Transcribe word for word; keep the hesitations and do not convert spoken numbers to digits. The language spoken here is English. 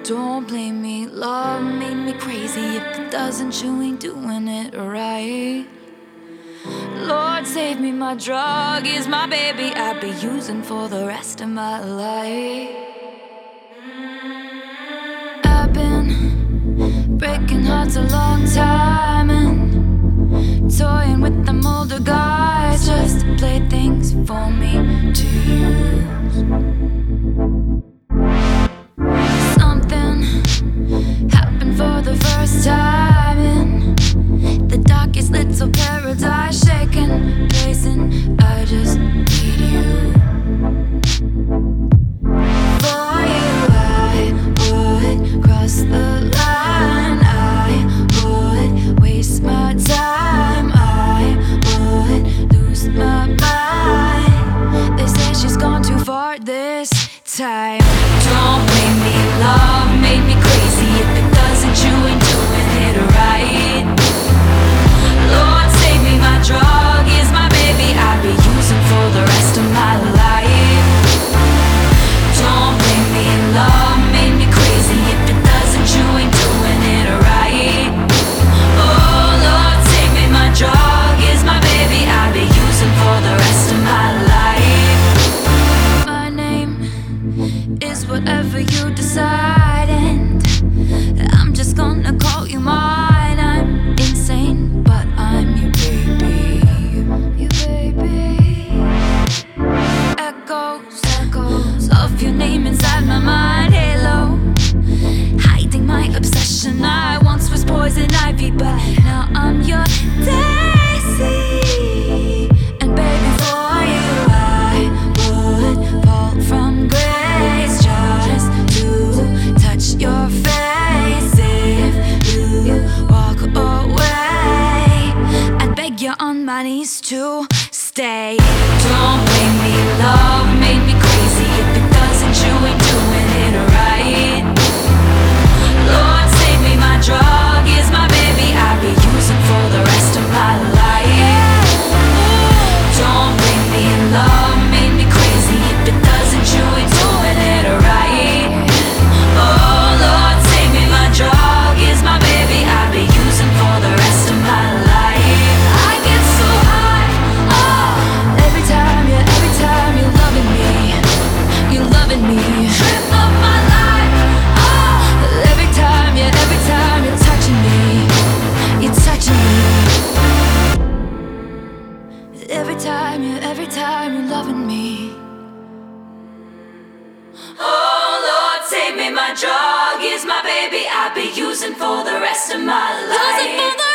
Don't blame me, love made me crazy. If it doesn't, you ain't doing it right. Lord save me, my drug is my baby. I'll be using for the rest of my life. I've been breaking hearts a long time and toying with them older guys just to play things for me to use. Something happened for the first time in the darkest little paradise, shaking, pacing. I just need you. For you, I would cross the line. I would waste my time. I would lose my mind. They say she's gone too far this time. Don't blame me, love made me crazy. If it doesn't, you ain't doing it right. Lord save me, my drug is my baby. I'll be using for the rest of my life. Don't blame me, love made me crazy. If it doesn't, you ain't doing it right. Oh Lord save me, my drug is my baby. I'll be using for the rest of my life. My name is whatever you decide, and I'm just gonna call you mine. I'm insane, but I'm your baby. Your baby. Echoes, echoes of your name inside my mind. Halo, hiding my obsession. I once was poison ivy, but now I'm your daisy. And baby, for you I would fall from grace just to touch your face. If you walk away, I'd beg you on my knees to stay. Don't blame me, love made me crazy. If it doesn't, you ain't doing it right. Lord save me, my drug is my baby. I'll be using for the rest of my life. Don't blame me, love made me crazy. If it doesn't, you ain't doing it right. Oh Lord save me, my drug is my baby. I'll be using for the rest of my life. I get so high, oh, every time, yeah, every time you're loving me, you're loving me. Trip of my life, oh, every time, yeah, every time you're touching me, you're touching me. Every time, yeah, every time you're loving me. Oh Lord save me, my drug is my baby. I'll be using for the rest of my life.